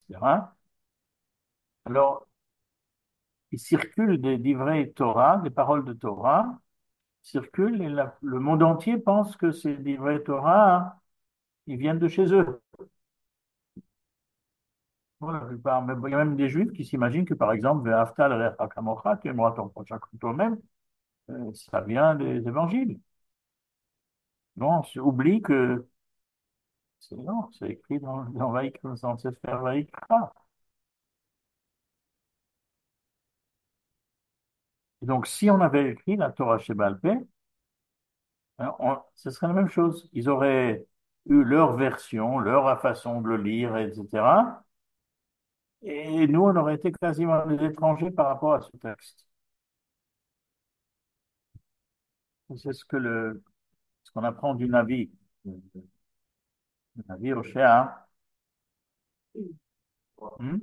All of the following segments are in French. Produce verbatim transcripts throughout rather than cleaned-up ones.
cetera. Alors, il circule des livrets Torah, des paroles de Torah, circulent et la- le monde entier pense que ces livrets Torah, ils viennent de chez eux. Voilà, la plupart. Mais bon, il y a même des juifs qui s'imaginent que, par exemple, Ve'afta l'recha kamocha, tu aimeras ton prochain comme toi-même, euh, ça vient des évangiles. Non, on oublie que c'est non, c'est écrit dans, dans Vaïkra, dans Sefer Vaïkra. Et donc, si on avait écrit la Torah Sheba'al Peh, hein, on- ce serait la même chose. Ils auraient eu leur version, leur façon de le lire, et cetera. Et nous, on aurait été quasiment des étrangers par rapport à ce texte. C'est ce que le, ce qu'on apprend du Navi, du Navi Hoshea. Hmm.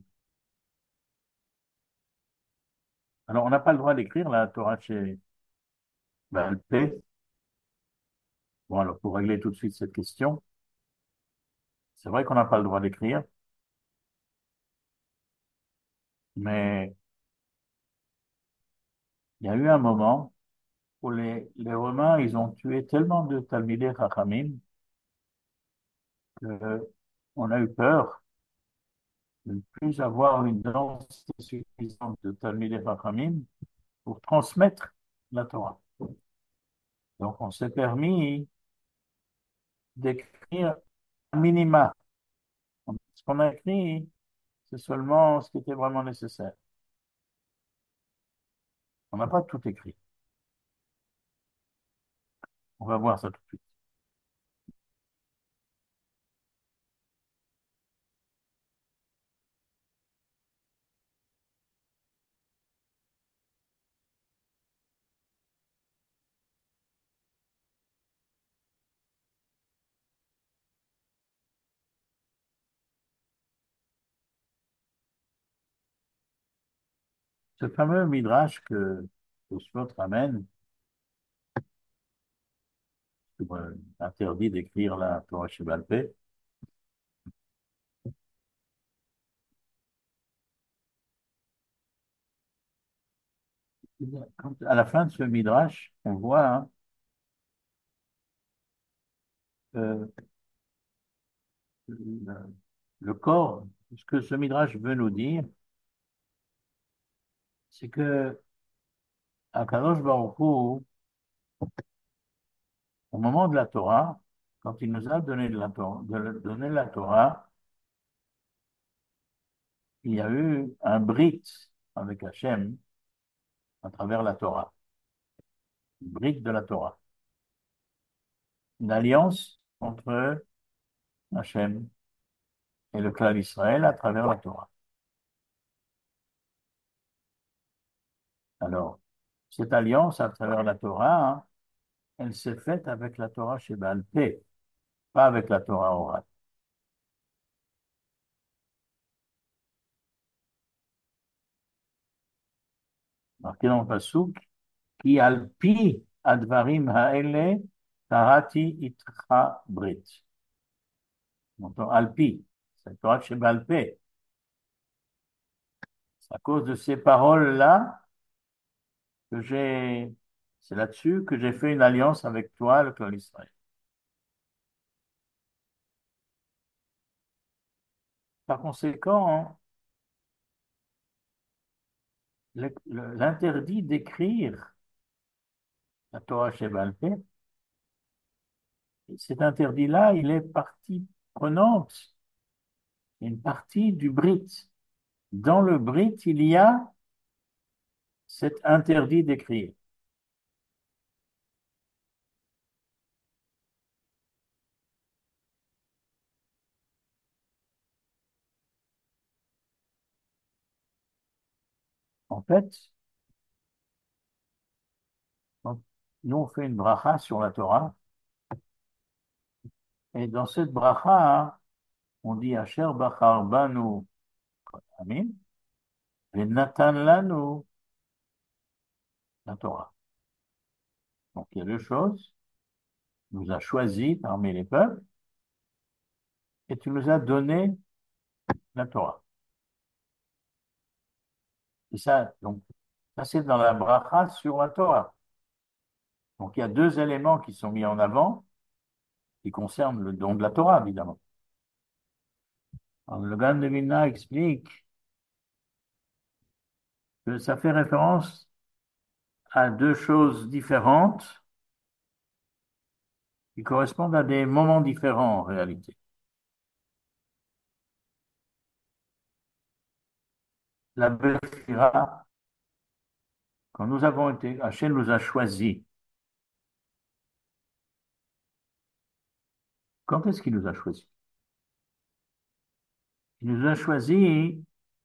Alors, on n'a pas le droit d'écrire la Torah chez Baal Peh. Bon, alors, pour régler tout de suite cette question, c'est vrai qu'on n'a pas le droit d'écrire, mais il y a eu un moment où les, les Romains, ils ont tué tellement de Talmidei Chachamim qu'on a eu peur de ne plus avoir une densité suffisante de Talmidei Chachamim pour transmettre la Torah. Donc, on s'est permis d'écrire un minima. Ce qu'on a écrit, c'est seulement ce qui était vraiment nécessaire. On n'a pas tout écrit. On va voir ça tout de suite. Ce fameux midrash que Tosfot ramène, sur, euh, interdit d'écrire la Torah Sheba'al Peh, quand- à la fin de ce midrash, on voit hein, euh, le, le corps. Ce que ce midrash veut nous dire, c'est que Akadosh Baruch Hu, au moment de la Torah, quand il nous a donné, de la, Torah, de- donné la Torah, il y a eu un brit avec Hachem à travers la Torah, une brit de la Torah, une alliance entre Hachem et le clan d'Israël à travers la Torah. Alors, cette alliance à travers la Torah, hein, elle s'est faite avec la Torah chez Baal Peh, pas avec la Torah orale. Marqué dans le Passouk, qui alpi advarim haele tarati itra brit. Donc, alpi, c'est la Torah chez Baal Peh. C'est à cause de ces paroles-là que j'ai, c'est là-dessus que j'ai fait une alliance avec toi, le clan d'Israël. Par conséquent, hein, le- le- l'interdit d'écrire la Torah chez Baal Peh, cet interdit-là, il est partie prenante, une partie du Brit. Dans le Brit, il y a cet interdit d'écrire. En fait, quand nous on fait une bracha sur la Torah, et dans cette bracha, hein, on dit Asher Bachar Banu Amin, et Natan Lanu la Torah. Donc il y a deux choses. Tu nous as choisis parmi les peuples et tu nous as donné la Torah. Et ça, donc, ça c'est dans la bracha sur la Torah. Donc il y a deux éléments qui sont mis en avant qui concernent le don de la Torah, évidemment. Alors, le Gaon de Vilna explique que ça fait référence à deux choses différentes qui correspondent à des moments différents en réalité. La Befira, quand nous avons été, Hachem nous a choisis. Quand est-ce qu'il nous a choisis? Il nous a choisis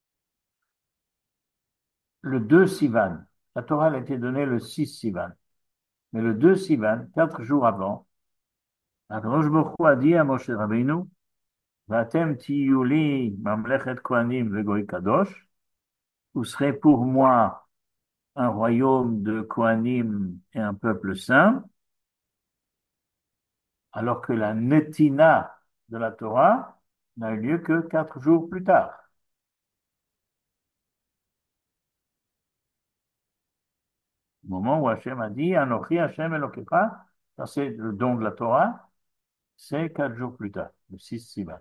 le deux Sivan. La Torah elle a été donnée le six Sivan. Mais le deux Sivan, quatre jours avant, Akadosh Baruch Hu a dit à Moshe Rabbeinu, Vatem tiyu li mamlechet kohanim vegoy kadosh, vous serez pour moi un royaume de Kohanim et un peuple saint, alors que la Netina de la Torah n'a eu lieu que quatre jours plus tard. Au moment où Hachem a dit, Anochi Hachem Elokecha, ça c'est le don de la Torah, c'est quatre jours plus tard, le six Sivan.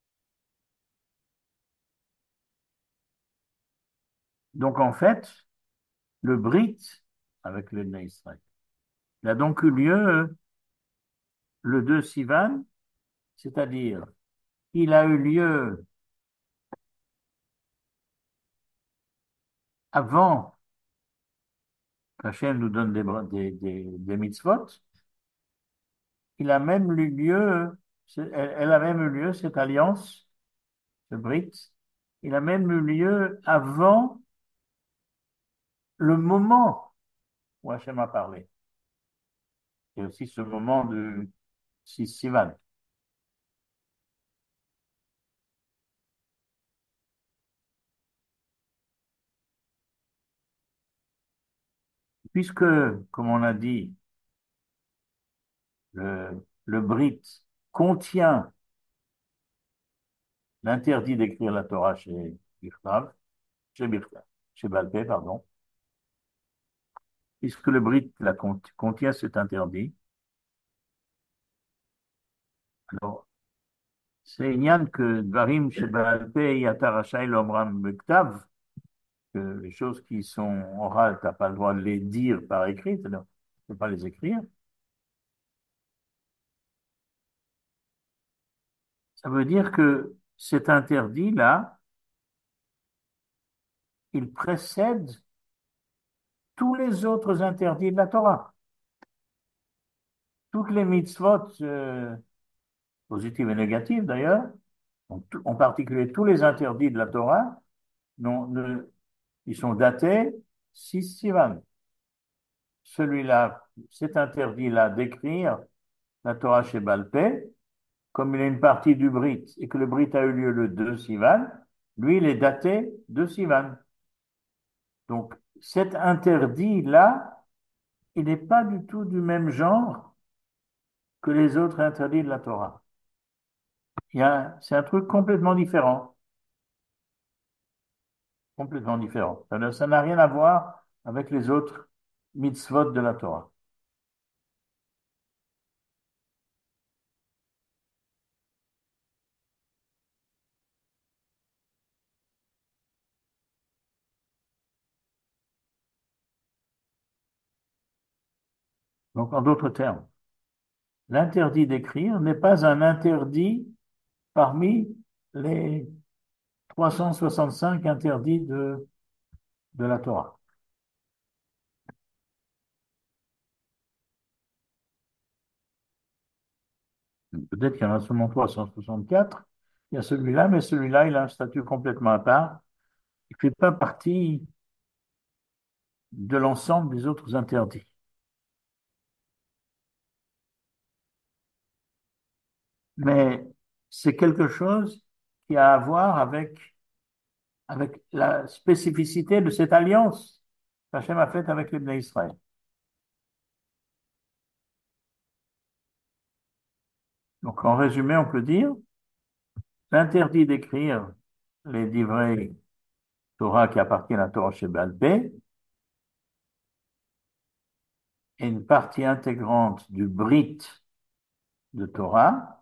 Donc en fait, le Brit avec le Bnei Israël, il a donc eu lieu le deux Sivan, c'est-à-dire il a eu lieu avant qu'Hachem nous donne des, des, des, des mitzvot, il a même eu lieu, elle, elle a même eu lieu, cette alliance, ce Brit, il a même eu lieu avant le moment où Hachem a parlé. Et aussi ce moment de six Sivan. Puisque, comme on a dit, le, le Brit contient l'interdit d'écrire la Torah chez Birtav, chez Birtav, chez Balpé, pardon, puisque le Brit la contient cet interdit, alors c'est Ignan que Dvarim chez Balpé Yatar Rachai Lomram Bektav, que les choses qui sont orales, tu n'as pas le droit de les dire par écrit, tu ne peux pas les écrire. Ça veut dire que cet interdit-là, il précède tous les autres interdits de la Torah. Toutes les mitzvot, euh, positives et négatives d'ailleurs, en, en particulier tous les interdits de la Torah, non, ne, ils sont datés six Sivan. Celui-là, cet interdit-là d'écrire la Torah chez Balpé, comme il est une partie du Brit et que le Brit a eu lieu le deux Sivan, lui, il est daté deux Sivan. Donc, cet interdit-là, il n'est pas du tout du même genre que les autres interdits de la Torah. Il y a, c'est un truc complètement différent. Complètement différent. Ça ne- ça n'a rien à voir avec les autres mitzvot de la Torah. Donc, en d'autres termes, l'interdit d'écrire n'est pas un interdit parmi les trois cent soixante-cinq interdits de, de la Torah. Peut-être qu'il y en a seulement trois cent soixante-quatre. Il y a celui-là, mais celui-là, il a un statut complètement à part. Il ne fait pas partie de l'ensemble des autres interdits. Mais c'est quelque chose qui a à voir avec, avec la spécificité de cette alliance qu'Hachem a faite avec les Bnei Israël. Donc, en résumé, on peut dire l'interdit d'écrire les livrets Torah qui appartiennent à Torah Shebal Peh est une partie intégrante du Brit de Torah,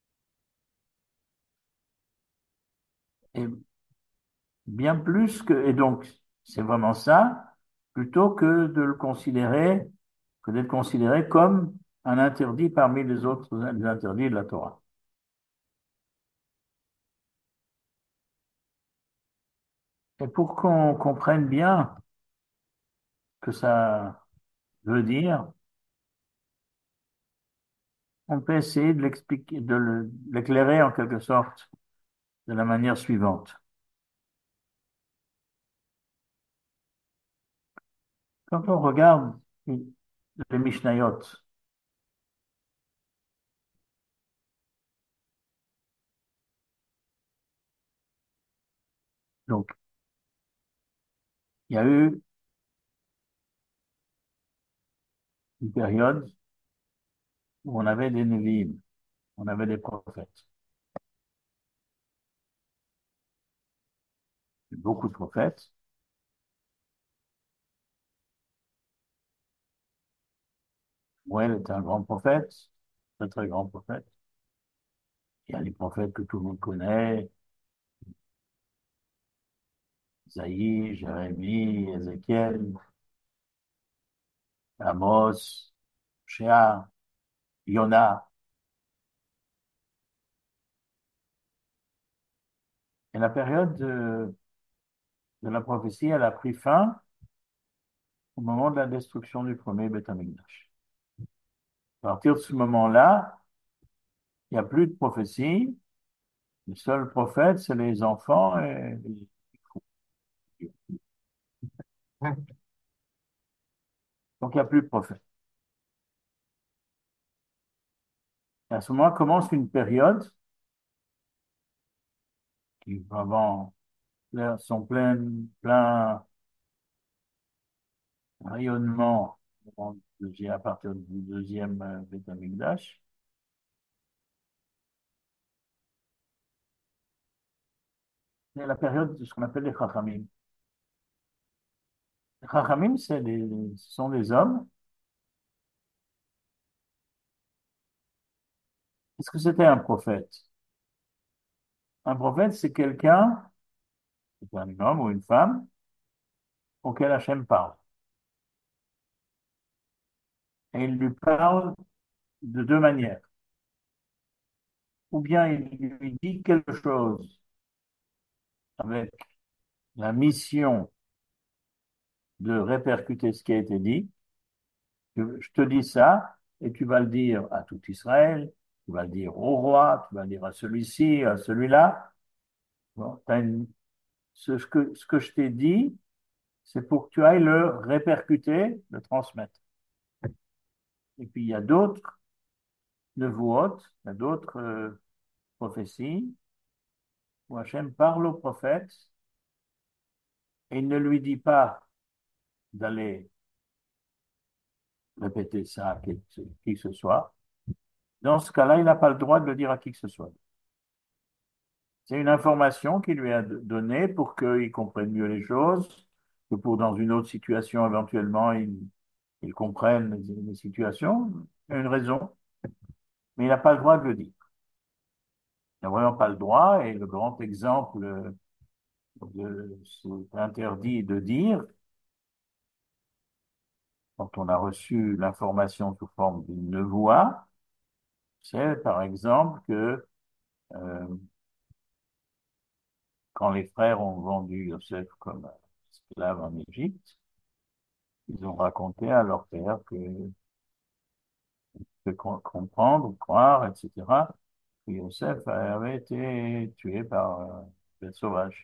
et bien plus que, et donc c'est vraiment ça, plutôt que de le considérer, que d'être considéré comme un interdit parmi les autres les interdits de la Torah. Et pour qu'on comprenne bien ce que ça veut dire, on peut essayer de l'expliquer, de le- l'éclairer en quelque sorte de la manière suivante. Quand on regarde les Mishnayot, donc il y a eu une période où on avait des Nevi'im, on avait des prophètes, beaucoup de prophètes. Moël était un grand prophète, très très grand prophète. Il y a les prophètes que tout le monde connaît, Isaïe, Jérémie, Ézéchiel, Amos, Shea, Yona. Et la période de, de la prophétie, elle a pris fin au moment de la destruction du premier Beth Amikdash. À partir de ce moment-là, il n'y a plus de prophétie. Le seul prophète, c'est les enfants et les fous. Donc, il n'y a plus de prophète. Et à ce moment commence une période qui, vraiment, sont pleines, plein rayonnement en deuxième- à partir du deuxième euh, Beth Amikdash. C'est la période de ce qu'on appelle les Chachamim. Les Chachamim, c'est des, ce sont des hommes. Est-ce que c'était un prophète? Un prophète, c'est quelqu'un, c'est un homme ou une femme, auquel Hachem parle. Et il lui parle de deux manières. Ou bien il lui dit quelque chose avec la mission de répercuter ce qui a été dit. Je je te dis ça, et tu vas le dire à tout Israël, tu vas le dire au roi, tu vas le dire à celui-ci, à celui-là. Bon, t'as une- ce, ce que, ce que je t'ai dit, c'est pour que tu ailles le répercuter, le transmettre. Et puis il y a d'autres nevuot, il y a d'autres euh, prophéties où Hachem parle au prophète et il ne lui dit pas d'aller répéter ça à qui, qui que ce soit. Dans ce cas-là, il n'a pas le droit de le dire à qui que ce soit. C'est une information qu'il lui a donnée pour qu'il comprenne mieux les choses, que pour dans une autre situation, éventuellement, il, il comprenne les, les situations. Il y a une raison, mais il n'a pas le droit de le dire. Il n'a vraiment pas le droit, et le grand exemple de cet interdit de dire, quand on a reçu l'information sous forme d'une voix, c'est par exemple que euh, quand les frères ont vendu Yosef comme esclave en Égypte, ils ont raconté à leur père que de comprendre, croire, et cetera, que Yosef avait été tué par euh, des sauvages.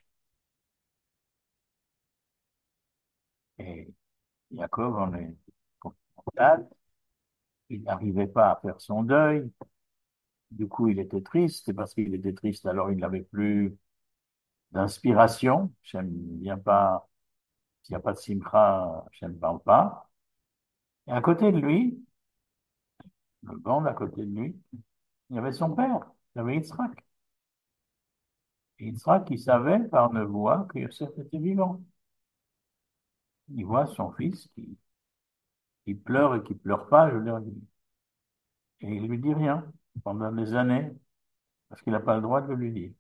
Et Jacob en est contact, il n'arrivait pas à faire son deuil, du coup il était triste, et parce qu'il était triste, alors il n'avait plus d'inspiration, j'aime bien pas, s'il n'y a pas de simcha, je ne parle pas. Et à côté de lui, le banc à côté de lui, il y avait son père, il y avait Yitzhak. Et Yitzhak, il savait par voix que Yosef était vivant. Il voit son fils qui, qui pleure et qui pleure pas, je veux dire, et il lui dit rien pendant des années, parce qu'il n'a pas le droit de lui dire.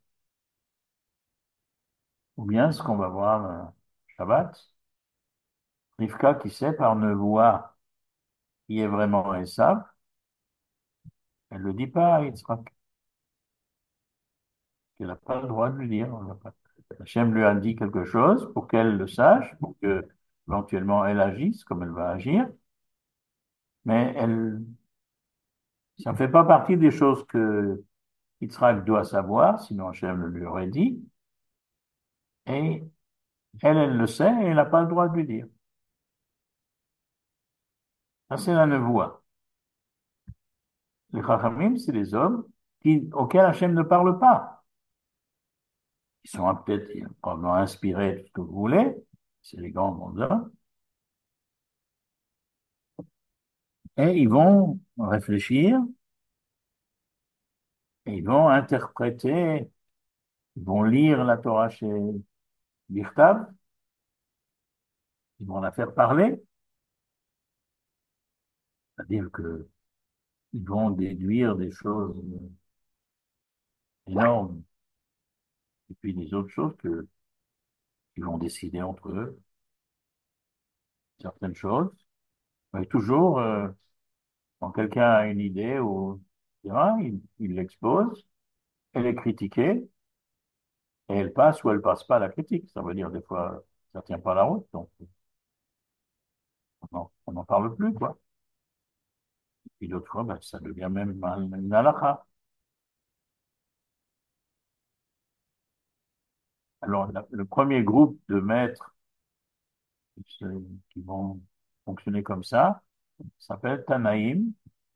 Ou bien ce qu'on va voir euh, Shabbat, Rivka qui sait par voix qui est vraiment Esav, elle ne le dit pas à Yitzhak, qu'elle n'a pas le droit de lui dire. Hachem lui a dit quelque chose pour qu'elle le sache, pour que éventuellement elle agisse comme elle va agir, mais elle, ça ne fait pas partie des choses que Yitzhak doit savoir, sinon Hachem le lui aurait dit, et elle, elle le sait et elle n'a pas le droit de lui dire. Ça, c'est la nevoie. Les Chachamim, c'est les hommes qui, auxquels Hachem ne parle pas. Ils sont peut-être probablement inspirés de ce que vous voulez, c'est les grands mondes, et ils vont réfléchir, et ils vont interpréter, ils vont lire la Torah chez Birtav, ils vont la faire parler, c'est-à-dire que ils vont déduire des choses énormes, et puis des autres choses que, qu'ils vont décider entre eux, certaines choses. Mais toujours, euh, quand quelqu'un a une idée ou et cetera, il il l'expose, elle est critiquée, et elle passe ou elle passe pas la critique. Ça veut dire des fois, ça tient pas la route, donc on n'en parle plus, quoi. Et puis d'autres fois, ben, ça devient même un- une halakha. Alors, la- le premier groupe de maîtres ceux qui vont fonctionner comme ça s'appelle Tanaïm.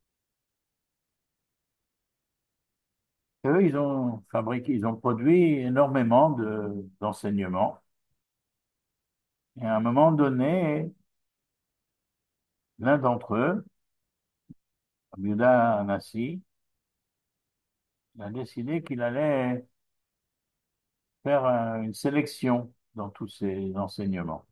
Eux, ils ont fabriqué, ils ont produit énormément de, d'enseignements. Et à un moment donné, l'un d'entre eux, Yehuda Anassi, il a décidé qu'il allait faire un- une sélection dans tous ces enseignements.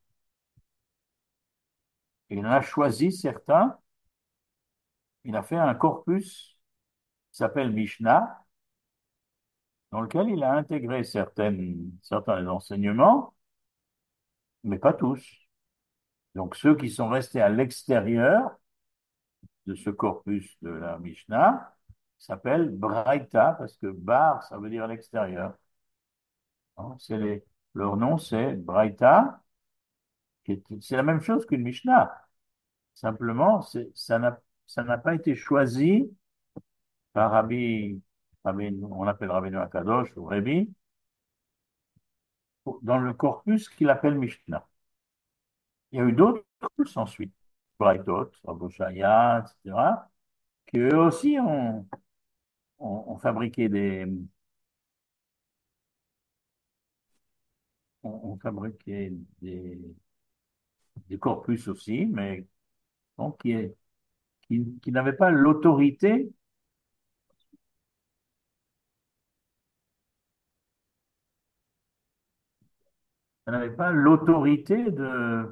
Et il en a choisi certains. Il a fait un corpus qui s'appelle Mishnah, dans lequel il a intégré certaines, certains enseignements, mais pas tous. Donc ceux qui sont restés à l'extérieur de ce corpus de la Mishnah s'appellent Braïta, parce que Bar, ça veut dire à l'extérieur. Hein, c'est les, leur nom, c'est Braïta, qui est- c'est la même chose qu'une Mishnah. Simplement, c'est- ça n'a, ça n'a pas été choisi par Rabbi, Rabbi- on l'appelle Rabbi Akadosh ou Rabbi, dans le corpus qu'il appelle Mishnah. Il y a eu d'autres corpus ensuite, Braïtot, Rabbi Shaya, et cetera, qui eux aussi ont, ont, ont fabriqué des, ont, ont fabriqué des, des corpus aussi, mais bon, qui, est, qui, qui n'avaient pas l'autorité, ça n'avait pas l'autorité de,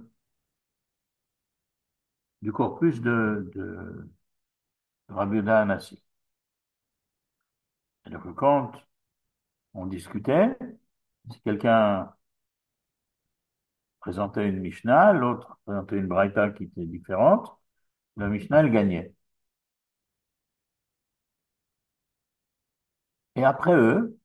du corpus de, de Rabbi Yehuda Hanassi. C'est-à-dire que quand on discutait, si quelqu'un présentait une Mishnah, l'autre présentait une Braïta qui était différente, la Mishnah, elle gagnait. Et après eux,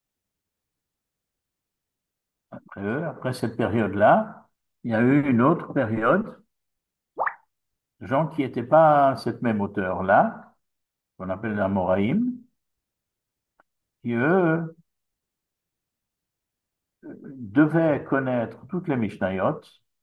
après eux, après cette période-là, il y a eu une autre période, gens qui n'étaient pas à cette même hauteur-là, qu'on appelle les Amoraïm, qui eux devaient connaître toutes les Mishnayot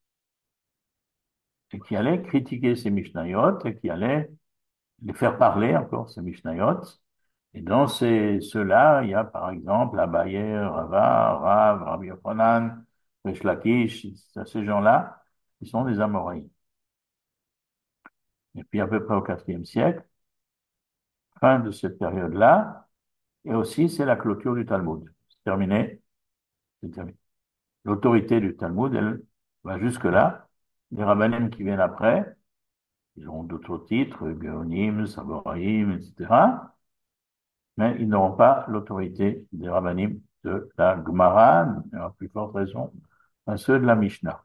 et qui allaient critiquer ces Mishnayot et qui allaient les faire parler encore, ces Mishnayot. Et dans ces, ceux-là, il y a par exemple Abaye, Rava, Rav, Rabbi Yochanan, Resh Lakish, ces gens-là, qui sont des Amoraïm. Et puis à peu près au quatrième siècle, fin de cette période-là, et aussi c'est la clôture du Talmud. C'est terminé. C'est-à-dire, l'autorité du Talmud, elle va jusque-là. Les rabbinim qui viennent après, ils auront d'autres titres, Géonim, Saboraïm, et cetera. Mais ils n'auront pas l'autorité des rabbinim de la Gemara, et à plus forte raison, à ceux de la Mishnah.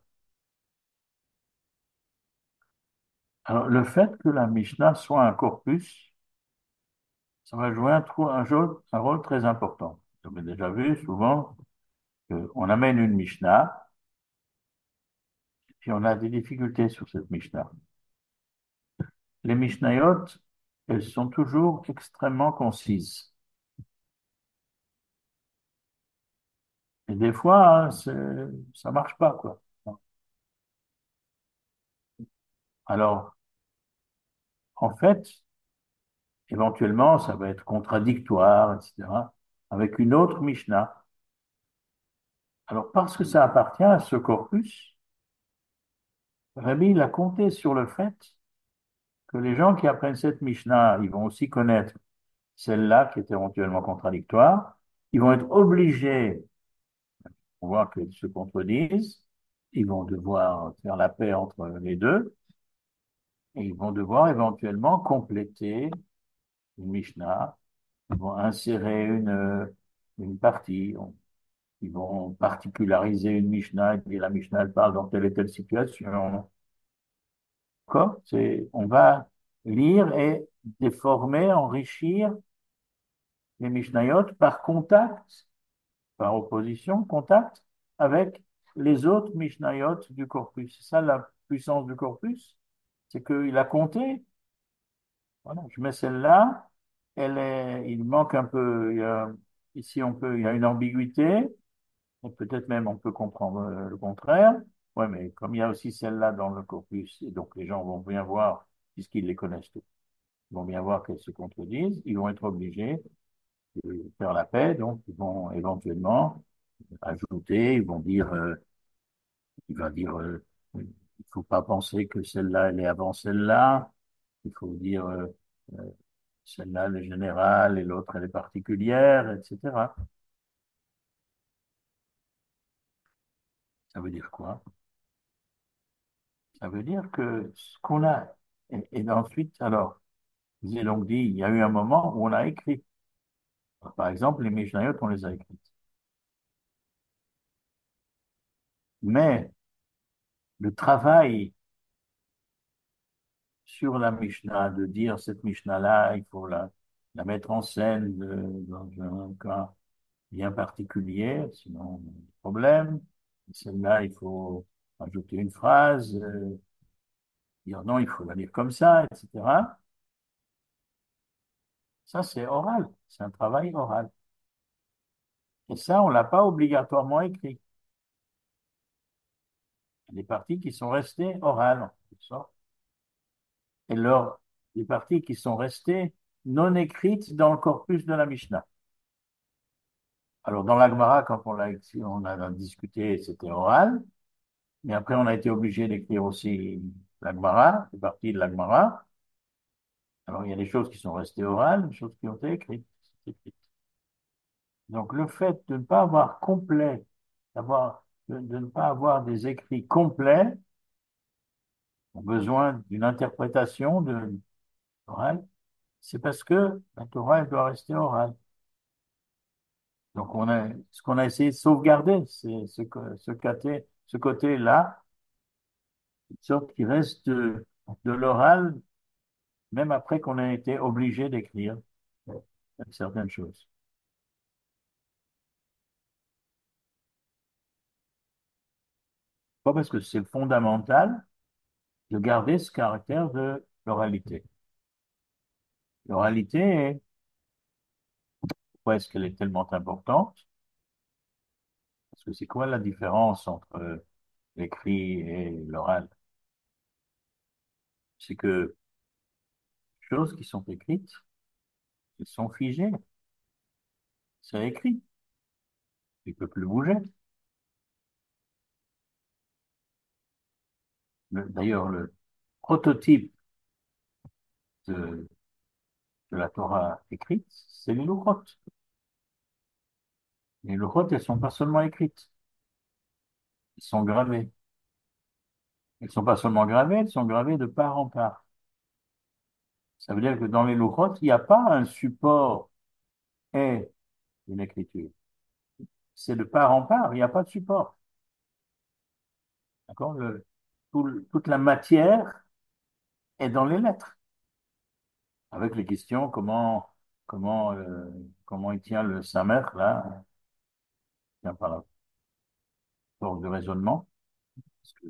Alors, le fait que la Mishnah soit un corpus, ça va jouer un, trou- un jeu- un rôle très important. Vous avez déjà vu souvent qu'on amène une Mishnah, puis on a des difficultés sur cette Mishnah. Les Mishnayot, elles sont toujours extrêmement concises. Et des fois, hein, c'est- ça marche pas, quoi. Alors, en fait, éventuellement, ça va être contradictoire, et cetera, avec une autre Mishnah. Alors, parce que ça appartient à ce corpus, Rabbi, il a compté sur le fait que les gens qui apprennent cette Mishnah, ils vont aussi connaître celle-là qui est éventuellement contradictoire. Ils vont être obligés, on voit qu'ils se contredisent, ils vont devoir faire la paix entre les deux, et ils vont devoir éventuellement compléter une Mishnah, ils vont insérer une, une partie, ils vont particulariser une Mishnah, et dire la Mishnah elle parle dans telle et telle situation. D'accord? C'est, on va lire et déformer, enrichir les Mishnayot par contact, par opposition, contact avec les autres Mishnayot du corpus. C'est ça la puissance du corpus, c'est qu'il a compté. Voilà, je mets celle-là, elle est, il manque un peu, il y a, ici on peut, il y a une ambiguïté, et peut-être même on peut comprendre euh, le contraire. Ouais, mais comme il y a aussi celle-là dans le corpus, et donc les gens vont bien voir, puisqu'ils les connaissent tous, ils vont bien voir qu'elles se contredisent, ils vont être obligés de faire la paix, donc ils vont éventuellement ajouter, ils vont dire, euh, il va dire, euh, il faut pas penser que celle-là, elle est avant celle-là, il faut dire, euh, euh, celle-là, elle est générale et l'autre, elle est particulière, et cetera. Ça veut dire quoi? Ça veut dire que ce qu'on a, et, et ensuite, alors, j'ai donc dit, il y a eu un moment où on a écrit. Par exemple, les Mishnayot, on les a écrites. Mais le travail sur la Mishnah, de dire cette Mishnah-là, il faut la, la mettre en scène de- dans un cas bien particulier, sinon, problème. Celle-là, il faut ajouter une phrase, euh, dire non, il faut la lire comme ça, et cetera. Ça, c'est oral, c'est un travail oral. Et ça, on l'a pas obligatoirement écrit. Il y a des parties qui sont restées orales, en quelque sorte. Et alors, des parties qui sont restées non écrites dans le corpus de la Mishnah. Alors, dans la Gemara, quand on l'a écrit, on a discuté, c'était oral. Mais après, on a été obligé d'écrire aussi la Gemara, des parties de la Gemara. Alors, il y a des choses qui sont restées orales, des choses qui ont été écrites. Donc, le fait de ne pas avoir complet, d'avoir, de, de ne pas avoir des écrits complets, ont besoin d'une interprétation de orale, c'est parce que la Torah, elle doit rester orale. Donc, on a, ce qu'on a essayé de sauvegarder, c'est ce, co- ce côté, ce côté-là, une sorte qui reste de, de l'oral, même après qu'on a été obligé d'écrire euh, certaines choses. Pas parce que c'est fondamental de garder ce caractère de l'oralité. L'oralité, pourquoi est-ce qu'elle est tellement importante? Parce que c'est quoi la différence entre l'écrit et l'oral? C'est que les choses qui sont écrites, elles sont figées. C'est écrit. Il ne peut plus bouger. Le- D'ailleurs, le prototype de, de la Torah écrite, c'est les Louchot. Les lochot, elles sont pas seulement écrites, elles sont gravées. Elles sont pas seulement gravées, elles sont gravées de part en part. Ça veut dire que dans les lochot, il n'y a pas un support et une écriture. C'est de part en part, il n'y a pas de support. D'accord? Le- tout le- toute la matière est dans les lettres, avec les questions comment, comment, euh, comment il tient le samer, là, il tient par la force de raisonnement. Parce que-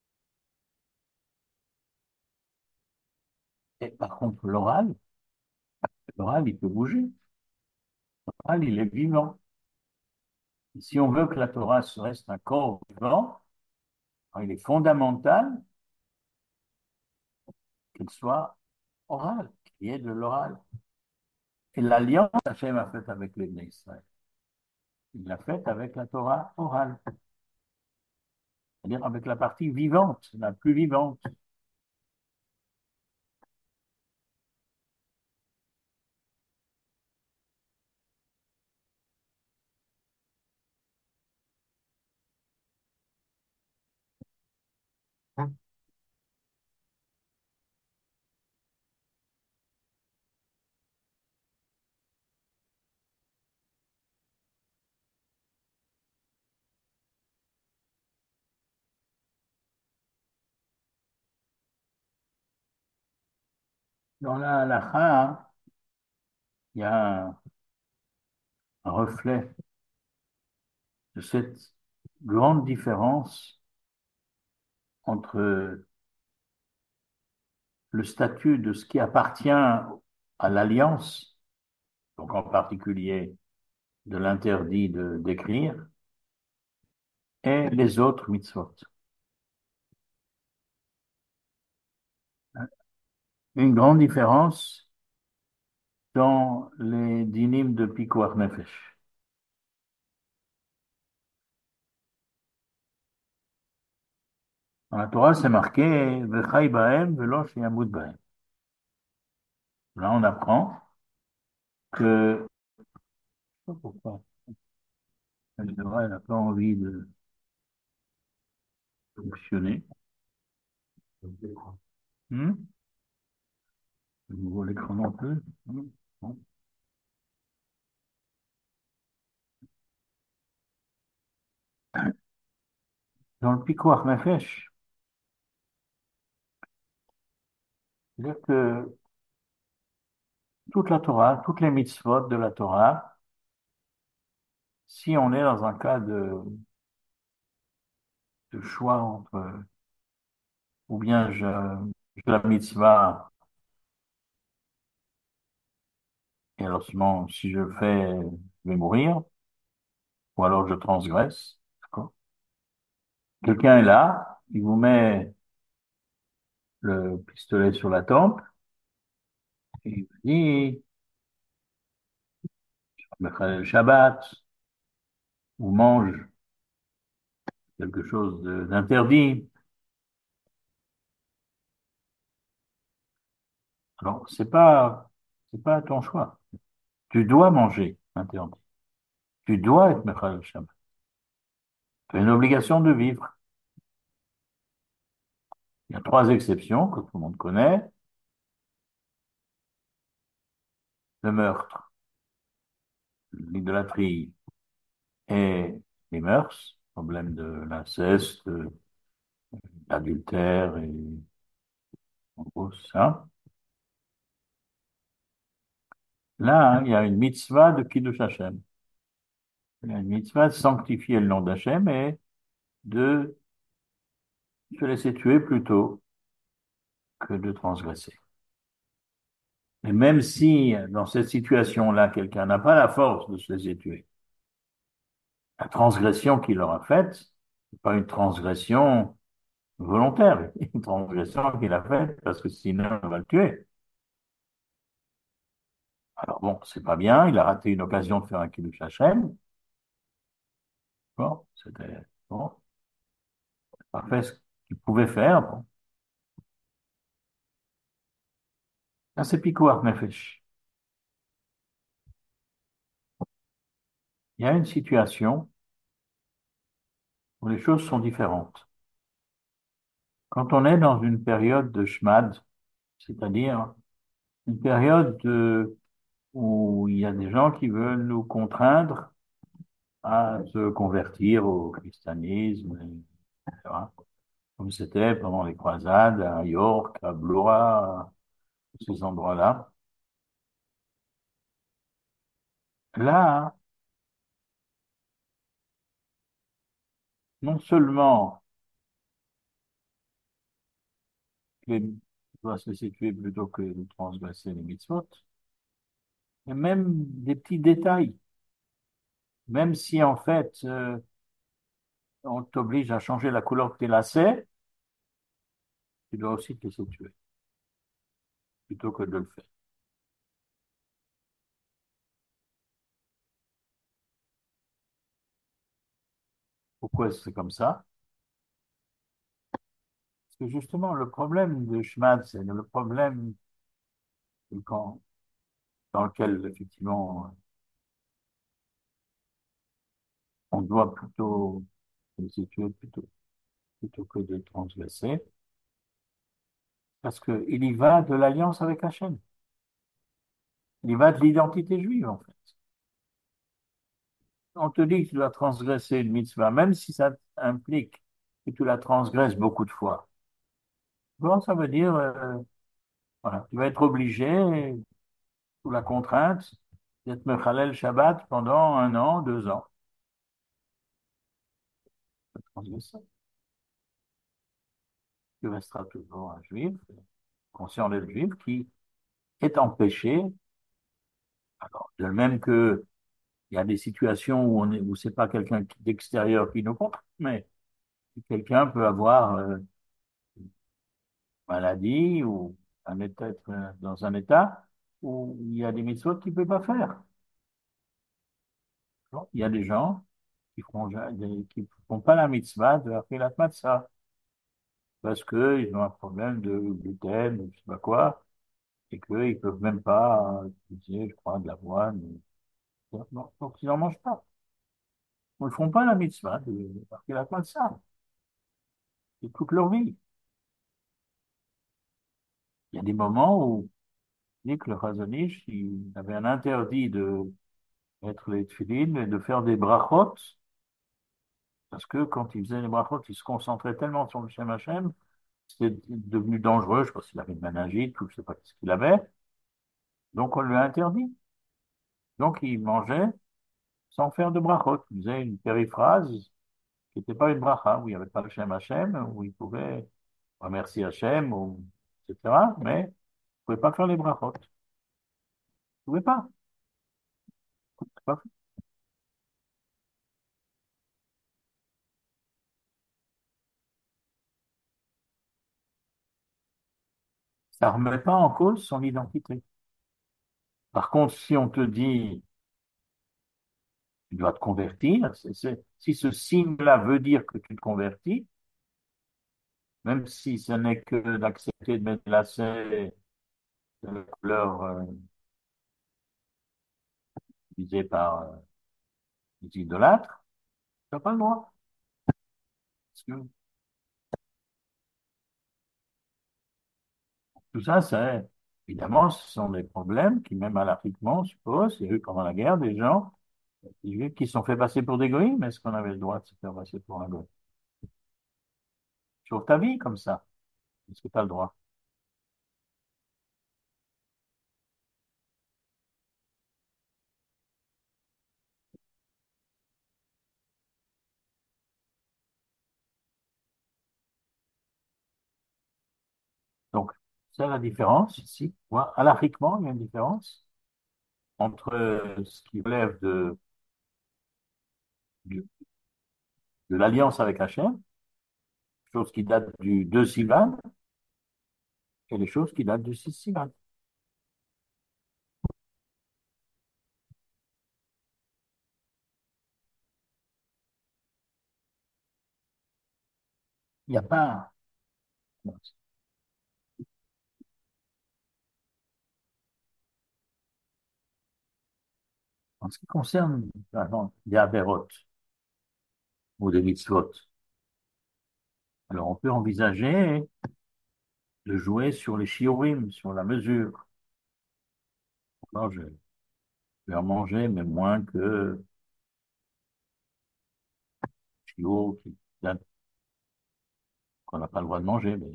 Et par contre, l'oral, l'oral, il peut bouger. L'oral, il est vivant. Et si on veut que la Torah se reste un corps vivant, alors il est fondamental qu'elle soit orale, qu'il y ait de l'oral. Et l'alliance qu'Hachem a faite avec les Bnei Israël, il l'a faite avec la Torah orale, c'est-à-dire avec la partie vivante, la plus vivante. Dans la halakha, il y a un, un reflet de cette grande différence entre le statut de ce qui appartient à l'alliance, donc en particulier de l'interdit de d'écrire, et les autres mitzvot. Une grande différence dans les dynimes de Pikuach Nefesh. Dans la Torah, c'est marqué Vechai Bahem velo sheyamut bahem. Là, on apprend que, je sais pas pourquoi, elle devrait- elle n'a pas envie de fonctionner. Hmm? Je vois l'écran non plus. Hmm. Bon. Dans le Pikuach Nefesh, c'est-à-dire que toute la Torah, toutes les mitzvot de la Torah, si on est dans un cas de, de choix entre, ou bien je, je la mitzvah, et alors seulement si je le fais, je vais mourir, ou alors je transgresse, d'accord? Quelqu'un est là, il vous met le pistolet sur la tempe, et il vous dit, le Shabbat, ou mange quelque chose de- d'interdit. Alors, c'est pas, c'est pas ton choix. Tu dois manger interdit. Tu dois être Mechal le Shabbat. Tu as une obligation de vivre. Il y a trois exceptions que tout le monde connaît. Le meurtre, l'idolâtrie et les mœurs, problème de l'inceste, de l'adultère et en gros ça. Là, hein, il y a une mitzvah de Kiddush Hashem. Il y a une mitzvah de sanctifier le nom d'Hachem et de se laisser tuer plutôt que de transgresser. Et même si, dans cette situation-là, quelqu'un n'a pas la force de se laisser tuer, la transgression qu'il aura faite, c'est pas une transgression volontaire, une transgression qu'il a faite parce que sinon on va le tuer. Alors bon, c'est pas bien, il a raté une occasion de faire un kiddush Hashem. Bon, c'était bon, pas fait ce qu'il pouvait faire. Bon. Là, c'est pikuach nefesh. Il y a une situation où les choses sont différentes. Quand on est dans une période de shmad, c'est-à-dire une période de- où il y a des gens qui veulent nous contraindre à se convertir au christianisme, et cetera. Comme c'était pendant les croisades à York, à Blois, ces endroits-là. Là, non seulement les doit se situer plutôt que de transgresser les mitzvot, mais même des petits détails. Même si en fait, euh, on t'oblige à changer la couleur de tes lacets, tu dois aussi te laisser tuer, plutôt que de le faire. Pourquoi c'est comme ça? Parce que justement, le problème de Schmad, c'est le problème du camp dans lequel, effectivement, on doit plutôt se laisser tuer plutôt, plutôt que de transgresser, parce qu'il y va de l'alliance avec Hachem. Il y va de l'identité juive, en fait. On te dit que tu dois transgresser une mitzvah, même si ça implique que tu la transgresses beaucoup de fois. Bon, ça veut dire, euh, voilà, tu vas être obligé, sous la contrainte, d'être Mechalel Shabbat pendant un an, deux ans. Tu transgresses. Tu resteras toujours un juif, conscient d'être juif, qui est empêché. Alors, de même que il y a des situations où on est, où c'est pas quelqu'un qui- d'extérieur qui nous contre, mais quelqu'un peut avoir euh, maladie ou un état, être euh, dans un état où il y a des mitzvot qu'il ne peut pas faire. Bon, il y a des gens qui feront, ja- des- qui font pas la mitzvah de la Filat Matzah parce qu'ils ont un problème de gluten, ou je sais pas quoi, et qu'ils ne peuvent même pas euh, utiliser, je crois, de l'avoine. Donc, non, donc, ils n'en mangent pas. Ils ne font pas la mitzvah de la Filat Matzah. C'est toute leur vie. Il y a des moments où, dit que le Chazon Ish, il avait un interdit de mettre les tefilines et de faire des brachot, parce que quand il faisait les brachot, il se concentrait tellement sur le Shem Hashem, c'était devenu dangereux, je sais pas s'il avait une méningite ou je sais pas ce qu'il avait, donc on lui a interdit. Donc il mangeait sans faire de brachot. Il faisait une périphrase qui n'était pas une bracha, où il n'y avait pas le Shem Hashem, où il pouvait remercier Hashem, ou, et cetera, mais il ne pouvait pas faire les brachot. Il ne pouvait pas. Pas- Ça ne remet pas en cause son identité. Par contre, si on te dit tu dois te convertir. C'est- c'est- si ce signe-là veut dire que tu te convertis, même si ce n'est que d'accepter de mettre la lacets de la couleur euh, visée par euh, les idolâtres, tu n'as pas le droit. Parce que tout ça, c'est évidemment, ce sont des problèmes qui, même anarchiquement, on suppose, il y a eu pendant la guerre des gens des Juifs qui se sont fait passer pour des goïms. Est-ce qu'on avait le droit de se faire passer pour un goïm? Sauve ta vie comme ça. Est-ce que tu as le droit? Donc, c'est la différence ici. Voilà. Anarchiquement, il y a une différence entre euh, ce qui relève de, de, de l'alliance avec Hachem, choses qui datent du deux Sivan, et les choses qui datent du six Sivan. Il n'y a pas. En ce qui concerne pardon, les avérotes ou des mitzvot, alors on peut envisager de jouer sur les shiurim, sur la mesure. Alors, je vais en manger, mais moins que shiur qui- qu'on n'a pas le droit de manger. Mais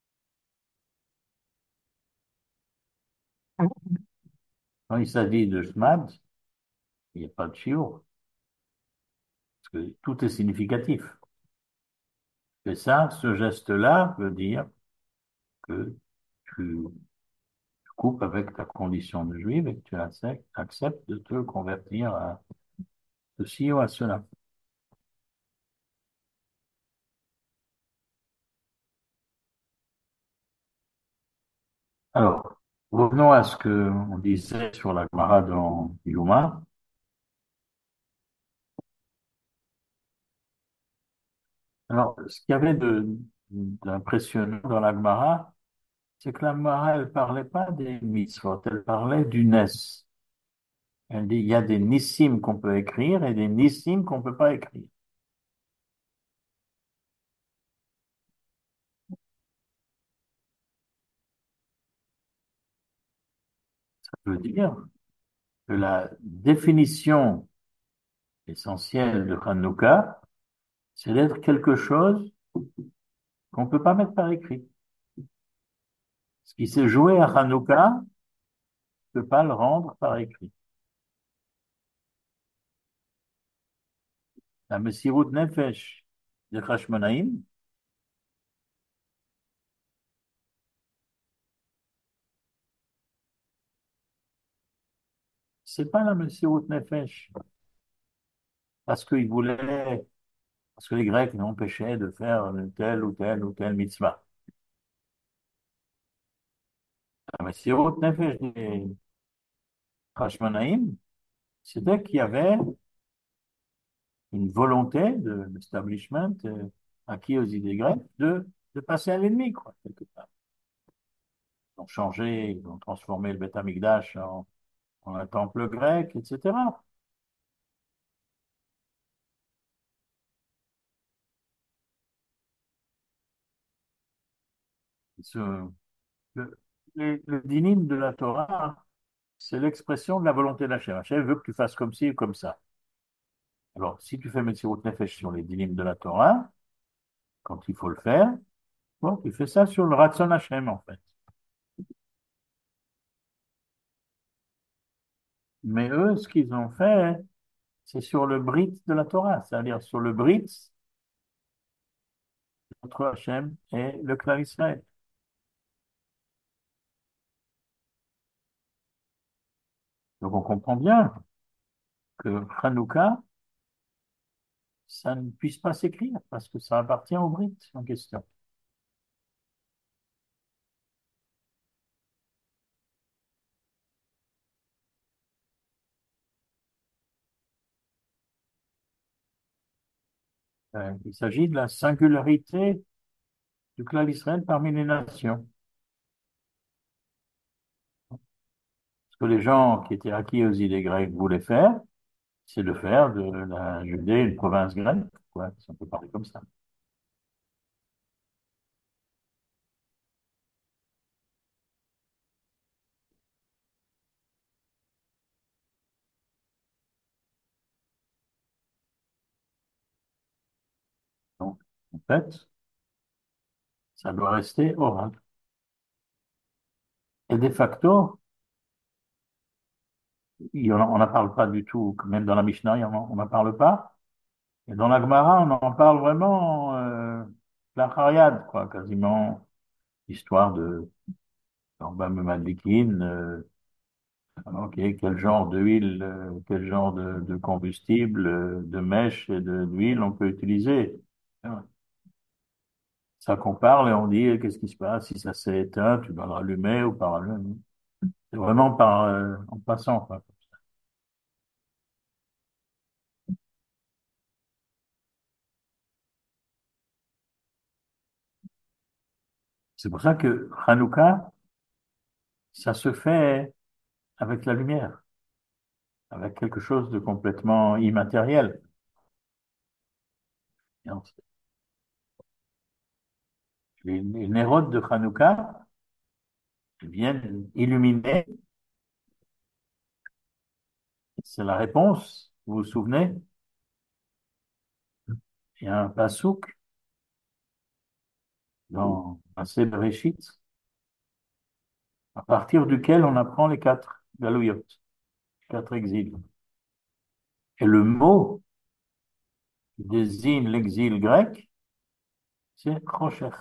quand il s'agit de shmad, il n'y a pas de shiur, parce que tout est significatif. Et ça, ce geste-là veut dire que tu coupes avec ta condition de juif et que tu acceptes, acceptes de te convertir à ceci ou à cela. Alors, revenons à ce que on disait sur la Gemara dans Yuma. Alors, ce qu'il y avait de, d'impressionnant dans la Gemara, c'est que la Gemara, elle parlait pas des mitzvot, elle parlait du Nes. Elle dit, il y a des nissim qu'on peut écrire et des nissim qu'on peut pas écrire. Ça veut dire que la définition essentielle de Hanouka, c'est d'être quelque chose qu'on peut pas mettre par écrit. Ce qui s'est joué à Hanouka, ne peut pas le rendre par écrit. La Messirut Nefesh de Hashmonaïm, c'est pas la Messirut Nefesh, parce qu'ils voulaient, parce que les Grecs nous empêchaient de faire telle ou telle ou telle mitzvah. La Messirut Nefesh des Hashmonaïm, c'était qu'il y avait une volonté de l'establishment euh, acquis aux idées grecques de, de passer à l'ennemi, quoi, quelque part. Ils ont changé, ils ont transformé le Beth Amikdash en, en un temple grec, et cetera. Ce, le, le, le dinim de la Torah, c'est l'expression de la volonté d'Hachem. Hachem veut que tu fasses comme ci ou comme ça. Alors, si tu fais Metsirut Nefesh sur les dinim de la Torah, quand il faut le faire, bon, tu fais ça sur le Ratzon Hachem, en fait. Mais eux, ce qu'ils ont fait, c'est sur le Brit de la Torah, c'est-à-dire sur le Brit entre Hachem et le clan Israël. Donc, on comprend bien que Hanouka, ça ne puisse pas s'écrire parce que ça appartient au Brit en question. Euh, il s'agit de la singularité du clan d'Israël parmi les nations. Ce que les gens qui étaient acquis aux idées grecques voulaient faire, c'est de faire de la Judée une province grecque, quoi, si on peut parler comme ça. Donc, en fait, ça doit rester oral. Et de facto, il y en a- on n'en parle pas du tout, même dans la Mishnah, il y en a- on n'en parle pas. Et dans la Gemara, on en parle vraiment, euh, la Chariad, quoi, quasiment, histoire de, dans Bam Madlikin, euh, ok, quel genre d'huile, euh, quel genre de, de combustible, euh, de mèche et de- d'huile on peut utiliser. Ah, ça qu'on parle et on dit eh, qu'est-ce qui se passe si ça s'est éteint, tu dois le rallumer ou pas rallumer. C'est vraiment par, euh, en passant, quoi. C'est pour ça que Hanouka, ça se fait avec la lumière. avec quelque chose de complètement immatériel. Et on- Les, les nérodes de Hanouka viennent illuminer, c'est la réponse, vous vous souvenez? Il y a un pasouk dans Maaseh Bereshit, à partir duquel on apprend les quatre galouyot, quatre exils. Et le mot qui désigne l'exil grec, c'est Chocher,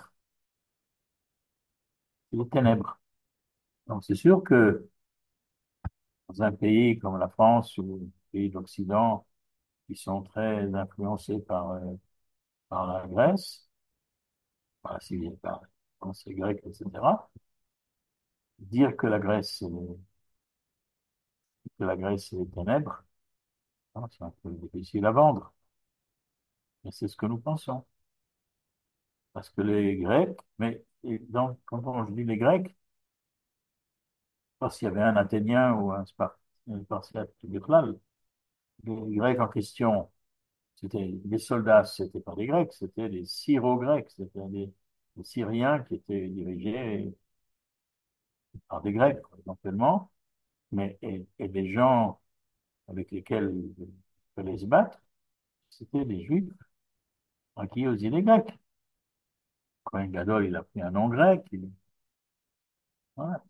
c'est les ténèbres. Donc c'est sûr que dans un pays comme la France ou les pays d'Occident qui sont très influencés par, euh, par la Grèce, par la civilisation, par la pensée grecque, et cetera, dire que la Grèce, c'est les- que la Grèce, c'est les ténèbres, hein, c'est un peu difficile à vendre. Mais c'est ce que nous pensons. Parce que les Grecs, mais et donc, quand on, je dis les Grecs, parce qu'il y avait un Athénien ou un Spar- un Spartiate, Bichlal, les Grecs en question, c'était les soldats, c'était pas des Grecs, c'était des Syro-Grecs, c'était des, des Syriens qui étaient dirigés par des Grecs, éventuellement, mais et, et les gens avec lesquels il fallait se battre, c'était des Juifs acquis aux îles grecques. Cohen Gadol, il a pris un nom grec. Il- voilà.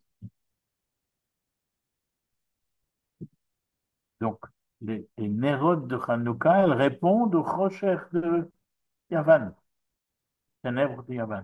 Donc, les, les Nérodes de Hanouka, elles répondent aux Rocher de Yavan, ténèbres de Yavan.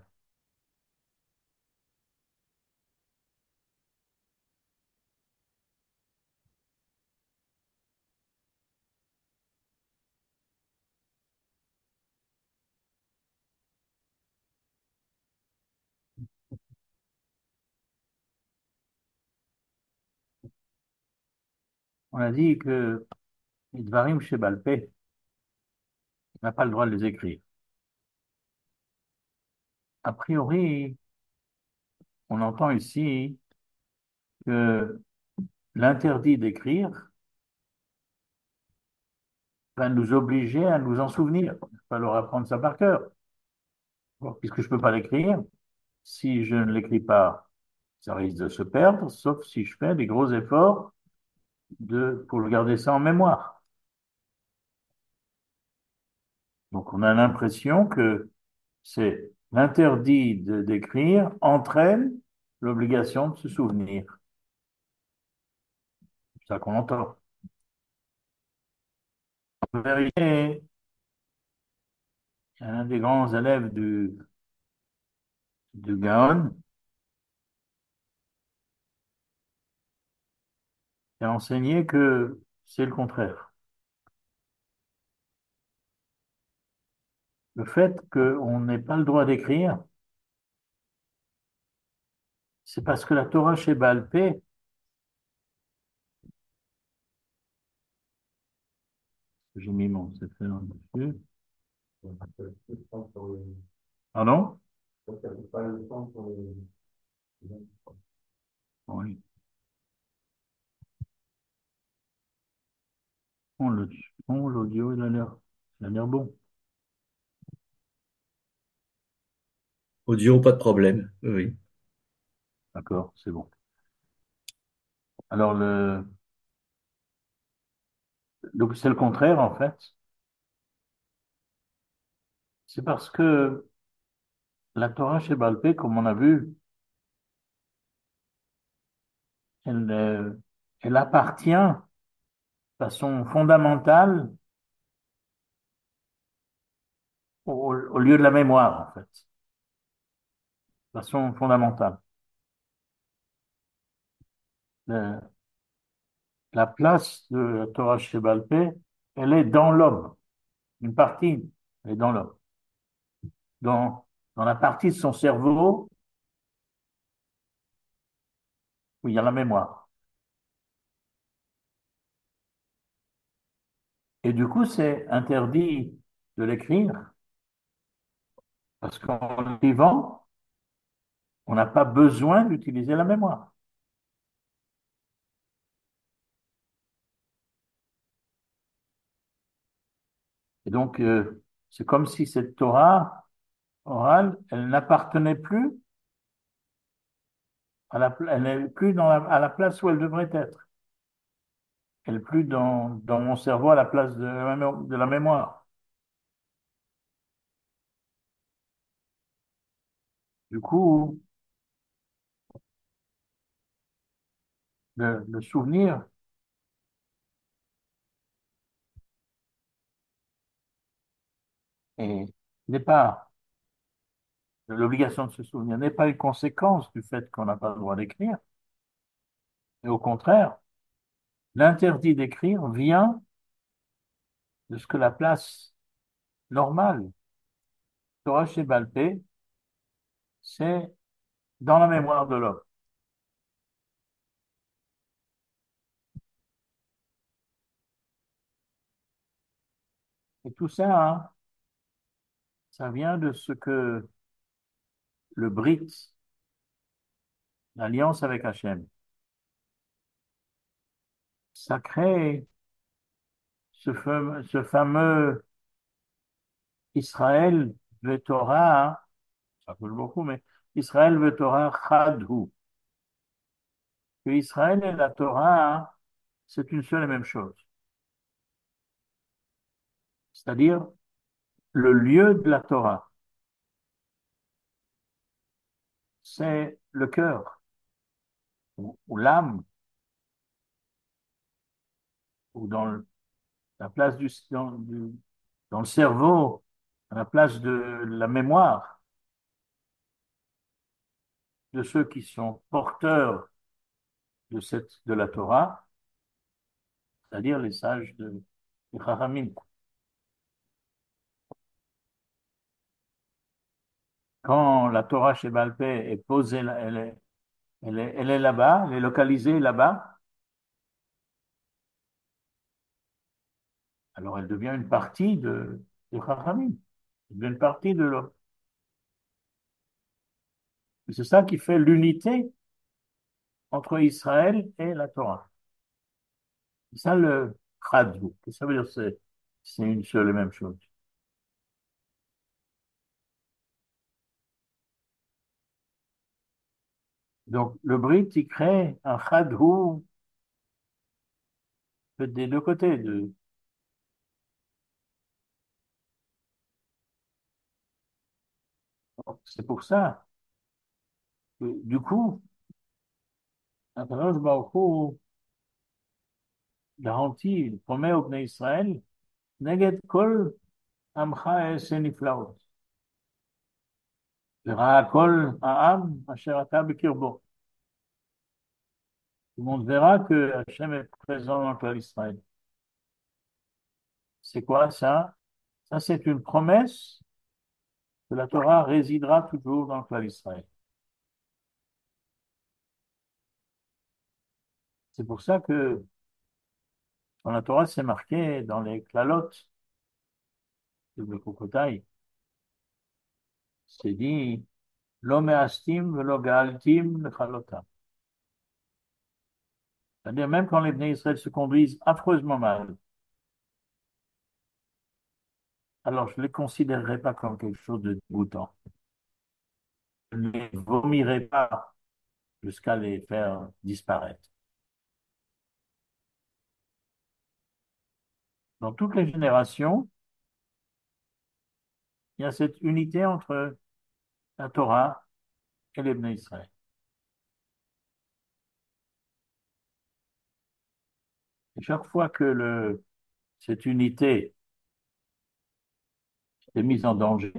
On a dit que les Dvarim chez Balpé, on n'a pas le droit de les écrire. A priori, on entend ici que l'interdit d'écrire va nous obliger à nous en souvenir. Il va falloir apprendre ça par cœur. Bon, puisque je ne peux pas l'écrire, si je ne l'écris pas, ça risque de se perdre, sauf si je fais des gros efforts de, pour le garder ça en mémoire. Donc on a l'impression que c'est l'interdit de- d'écrire entraîne l'obligation de se souvenir. C'est ça qu'on entend. En vérité, un des grands élèves du, du Gaon a enseigné que c'est le contraire. Le fait qu'on n'ait pas le droit d'écrire, c'est parce que la Torah chez Baal Pé, j'ai mis mon sefer dessus. Pardon? Oui. Bon, le son, l'audio, il a l'air, il a l'air bon. Audio, pas de problème. Oui, oui. D'accord, c'est bon. Alors, le, donc c'est le contraire, en fait. C'est parce que la Torah chez Baal Pé, comme on a vu, elle, euh, elle appartient de façon fondamentale au, au lieu de la mémoire, en fait. De façon fondamentale. Le- la place de la Torah chez Baal Pé, elle est dans l'homme. Une partie, elle est dans l'homme. Dans, dans la partie de son cerveau où il y a la mémoire. Et du coup, c'est interdit de l'écrire parce qu'en l'écrivant, on n'a pas besoin d'utiliser la mémoire. Et donc, euh, c'est comme si cette Torah orale, elle n'appartenait plus à la, pla- elle n'est plus dans la- à la place où elle devrait être. Elle n'est plus dans, dans mon cerveau à la place de la, mémo- de la mémoire. Du coup, le, le souvenir est- n'est pas, l'obligation de se souvenir n'est pas une conséquence du fait qu'on n'a pas le droit d'écrire. Et au contraire, l'interdit d'écrire vient de ce que la place normale, Torah chez Balpé, c'est dans la mémoire de l'homme. Et tout ça, hein, ça vient de ce que le Brit, l'alliance avec Hachem, ça crée ce fameux, ce fameux Israël Torah, hein, ça bouge beaucoup, mais Israël Torah Chadhu, que Israël et la Torah, hein, c'est une seule et même chose. C'est-à-dire le lieu de la Torah, c'est le cœur ou, ou l'âme ou dans le- la place du, dans, du- dans le cerveau, à la place de la mémoire de ceux qui sont porteurs de cette de la Torah, c'est-à-dire les sages de, de Chachamim. Quand la Torah chez Balpé est posée, là, elle est, elle est, elle est là-bas, elle est localisée là-bas, alors elle devient une partie de, de Chachamim, elle devient une partie de l'homme. C'est ça qui fait l'unité entre Israël et la Torah. C'est ça le chadou. Qu'est-ce que ça veut dire? C'est, c'est une seule et même chose. Donc, le Brit, il crée un chadou des deux côtés. De, c'est pour ça que, du coup, Akadosh Baruch Hu garantit, il promet au Bnei Israël, Neged kol amcha ese niflaot. Verra kol ha'am asher ata bekirbo. Tout le monde verra que Hachem est présent dans le peuple d'Israël. C'est quoi ça? Ça, c'est une promesse que la Torah résidera toujours dans le peuple d'Israël. C'est pour ça que dans la Torah, c'est marqué dans les klalotes de le Kokotaï, c'est dit, lo me'astim velo ga'altim lechalotam. C'est-à-dire, même quand les Bnei Israël se conduisent affreusement mal, alors je ne les considérerai pas comme quelque chose de dégoûtant. Je ne les vomirai pas jusqu'à les faire disparaître. Dans toutes les générations, il y a cette unité entre la Torah et les Bnei Israël. Et chaque fois que le, cette unité est mise en danger,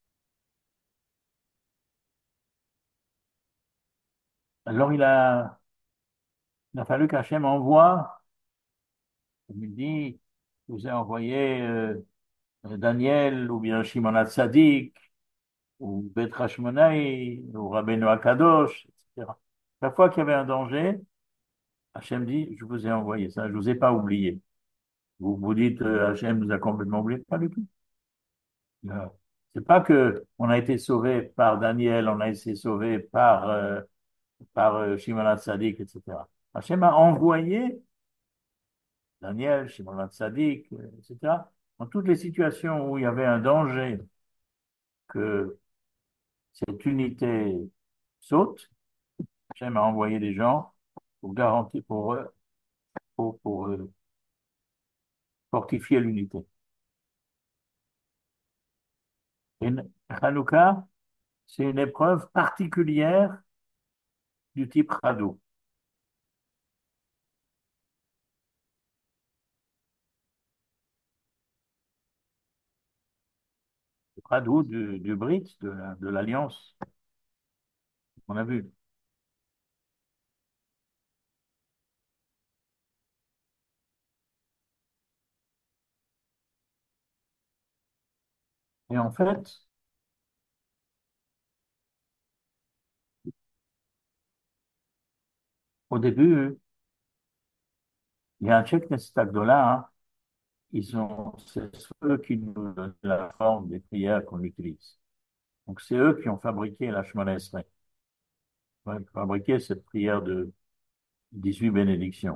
alors il a, il a fallu qu'Hachem envoie, comme il dit, je vous ai envoyé euh, Daniel ou bien Shimon HaTzadik ou Beth Hashmonaï ou Rabbeinu Akadosh, et cetera. Chaque fois qu'il y avait un danger, Hachem dit, je vous ai envoyé ça, je ne vous ai pas oublié. Vous vous dites, euh, Hachem nous a complètement oublié, pas du tout. Non. C'est pas que on a été sauvé par Daniel, on a été sauvé par, euh, par euh, Shimon HaTzadik, et cetera. Hachem a envoyé Daniel, Shimon HaTzadik, euh, et cetera, Dans toutes les situations où il y avait un danger que cette unité saute, j'aime à envoyer des gens pour garantir, pour, euh, pour, pour, euh, fortifier l'unité. Et Hanouka, c'est une épreuve particulière du type radeau. Le radeau du, du Brit, de, la- de l'Alliance, on a vu. Et en fait, au début, il y a un Tchèque Nestagdola, hein, ils ont, c'est eux qui nous donnent la forme des prières qu'on utilise. Donc, c'est eux qui ont fabriqué la Shemona Esrei, ouais, fabriqué cette prière de dix-huit bénédictions.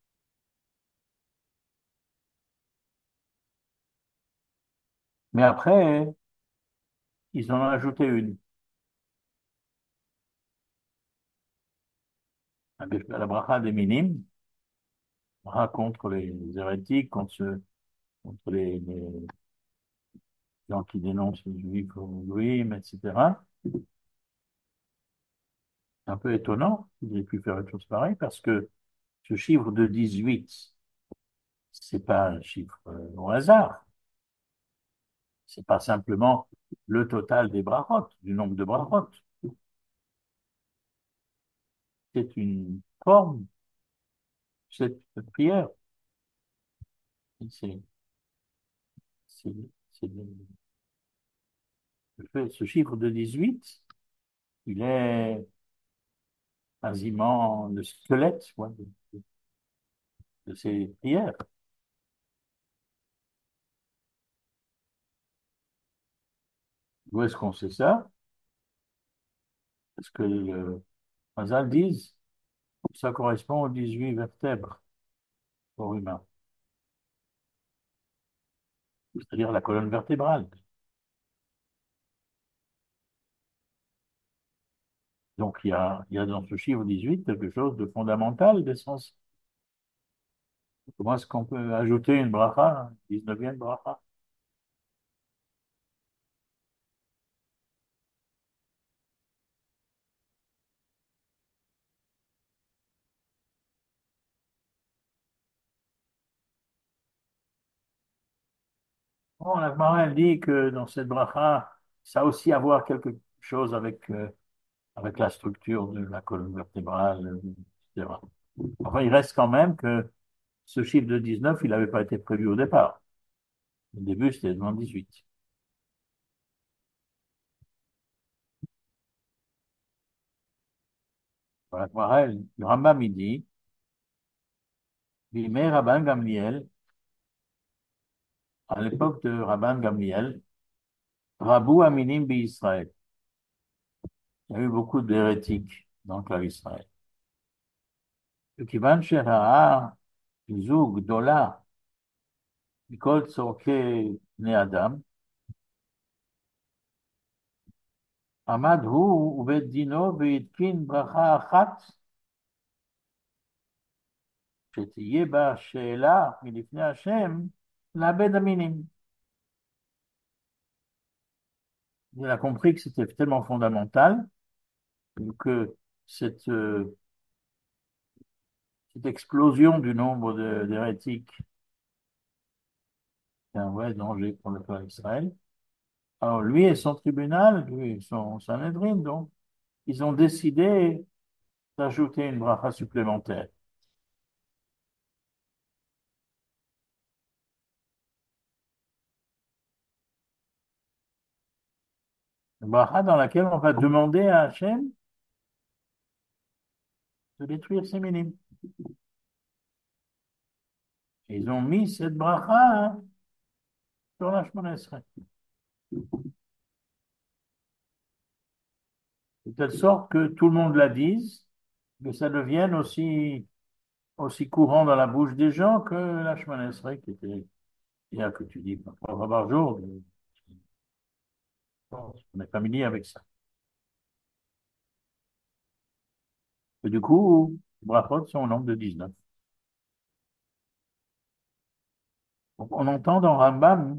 Mais après, ils en ont ajouté une, avec la bracha des minimes, bracha contre les hérétiques, contre, ceux- contre les, les gens qui dénoncent les juifs comme Louis, et cetera. C'est un peu étonnant qu'ils aient pu faire une chose pareille parce que ce chiffre de dix-huit, c'est pas un chiffre euh, au hasard. C'est pas simplement le total des brachot, du nombre de brachot. C'est une forme, cette prière. C'est, c'est, c'est le fait- ce chiffre de dix-huit, il est quasiment le squelette ouais, de, de- de ces prières. Où est-ce qu'on sait ça? Parce que le Mazal disent que ça correspond aux dix-huit vertèbres pour humain, c'est-à-dire la colonne vertébrale. Donc il y a, il y a dans ce chiffre dix-huit quelque chose de fondamental, d'essentiel. Comment est-ce qu'on peut ajouter une bracha, dix-neuvième bracha? Bon, la Gemara, elle dit que dans cette bracha, ça a aussi à voir quelque chose avec, euh, avec la structure de la colonne vertébrale, euh, et cetera. Enfin, il reste quand même que ce chiffre de dix-neuf, il n'avait pas été prévu au départ. Au début, c'était dans dix-huit. Dans la Gemara, elle- le Rambam, il dit, Bimei Rabban Gamliel, à l'époque de Rabban Gamliel, Rabou Aminim bi Israël. Il y a eu beaucoup d'hérétiques dans le clan Israël. וכיוון שראה זוג גדולה מכל צורכי בני אדם, עמד הוא ובית דינו והתקין ברכה אחת שתהיה בה שאלה מלפני השם לאבד המינים. Il a compris que c'était tellement fondamental que cette, euh, cette explosion du nombre de- d'hérétiques est un vrai danger pour le peuple d'Israël. Alors lui et son tribunal, lui et son Sanhedrin, donc, ils ont décidé d'ajouter une bracha supplémentaire. Une bracha dans laquelle on va demander à Hachem de détruire ces minimes. Et ils ont mis cette bracha hein, sur la Shemona Esrei. De telle sorte que tout le monde la dise, que ça devienne aussi, aussi courant dans la bouche des gens que la Shemona Esrei qui était prière que tu dis trois fois par jour, on est familier avec ça. Et du coup, brachot sont au nombre de dix-neuf. Donc, on entend dans Rambam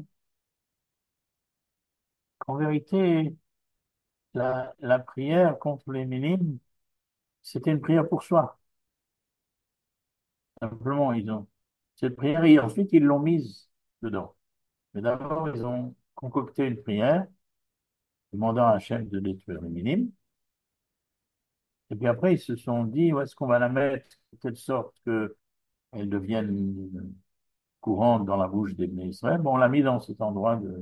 qu'en vérité, la, la prière contre les minimes, c'était une prière pour soi. Simplement, ils ont cette prière et ensuite ils l'ont mise dedans. Mais d'abord, ils ont concocté une prière demandant à Hachem de détruire les minimes. Et puis après, ils se sont dit, où est-ce qu'on va la mettre de telle sorte qu'elle devienne courante dans la bouche des Bnei Israël. Bon, on l'a mis dans cet endroit de...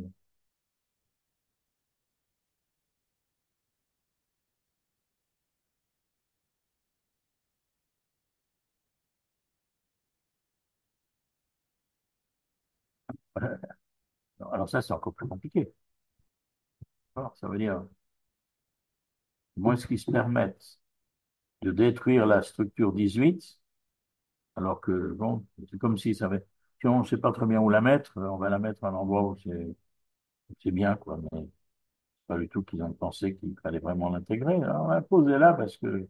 Alors ça, c'est encore plus compliqué. Alors, ça veut dire, comment est-ce qu'ils se permettent de détruire la structure dix-huit, alors que, bon, c'est comme s'ils savaient, si on ne sait pas très bien où la mettre, on va la mettre à un endroit où c'est c'est bien, quoi. Mais pas du tout qu'ils ont pensé qu'il fallait vraiment l'intégrer. Alors, on va poser là parce que,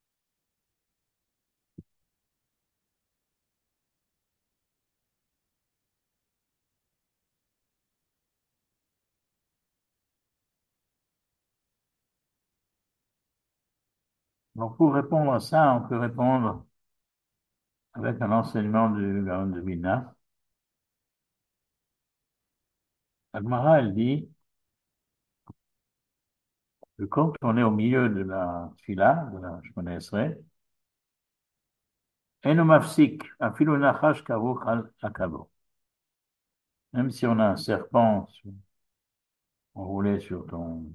donc, pour répondre à ça, on peut répondre avec un enseignement du Gaon de Vilna. Agmara, elle dit que quand on est au milieu de la fila, de la Shemona Esrei, Eno mafsik, afilu nachash kavuch al akabo. Même si on a un serpent sur- enroulé sur ton,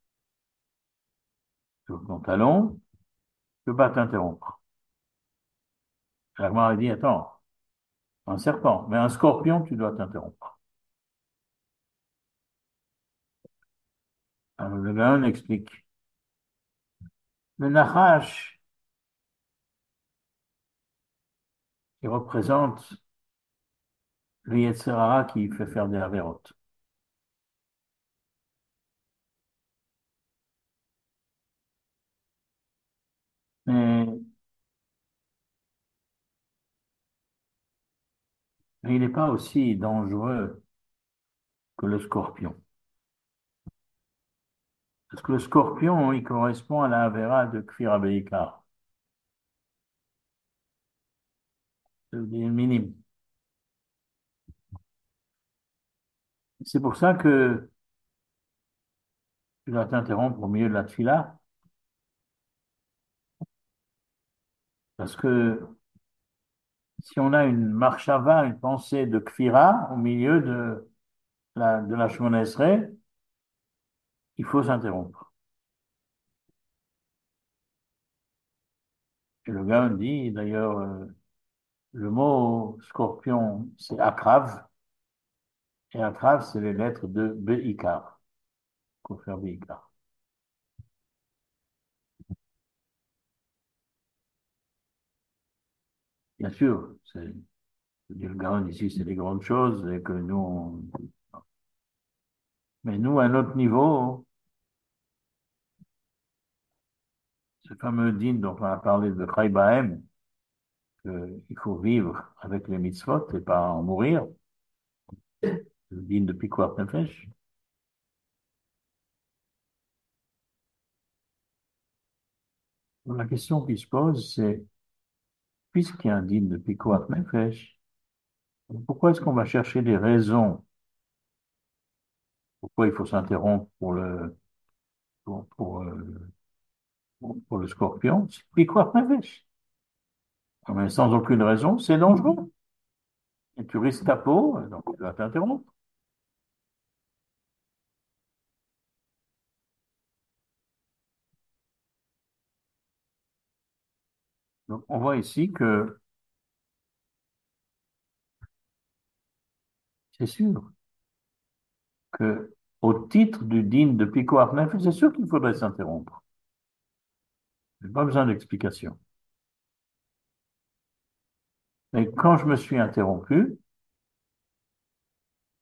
sur ton talon, tu ne peux pas t'interrompre. L'Agmara dit, attends, un serpent, mais un scorpion, tu dois t'interrompre. Alors le Gaon explique. Le nachash, qui représente le Yetzer Hara qui fait faire des avérotes. Mais, mais il n'est pas aussi dangereux que le scorpion. Parce que le scorpion, il correspond à la Avera de Kfir Abeikar. C'est minime. C'est pour ça que tu dois t'interrompre au milieu de la tfila, parce que si on a une marchava, une pensée de kfira au milieu de la, de la Shemona Esrei, il faut s'interrompre. Et le gars dit, d'ailleurs, euh, le mot scorpion, c'est akrav, et akrav, c'est les lettres de Beikar, pour faire Beikar. Bien sûr, c'est, le gars ici, c'est des grandes choses, et que nous, on- mais nous, à un autre niveau, ce fameux din dont on a parlé de Chai Bahem, qu'il faut vivre avec les mitzvot et pas en mourir, le din de Pikuach Nefesh. La question qui se pose, c'est, puisqu'il y a un din de Pikuach Nefesh, pourquoi est-ce qu'on va chercher des raisons pourquoi il faut s'interrompre pour le, pour, pour, euh, pour, pour le scorpion? C'est Pikuach Nefesh. Mais sans aucune raison, c'est dangereux. Et tu risques ta peau, donc tu vas t'interrompre. Donc on voit ici que c'est sûr que au titre du din de Pikuach Nefesh, c'est sûr qu'il faudrait s'interrompre. J'ai pas besoin d'explication. Mais quand je me suis interrompu,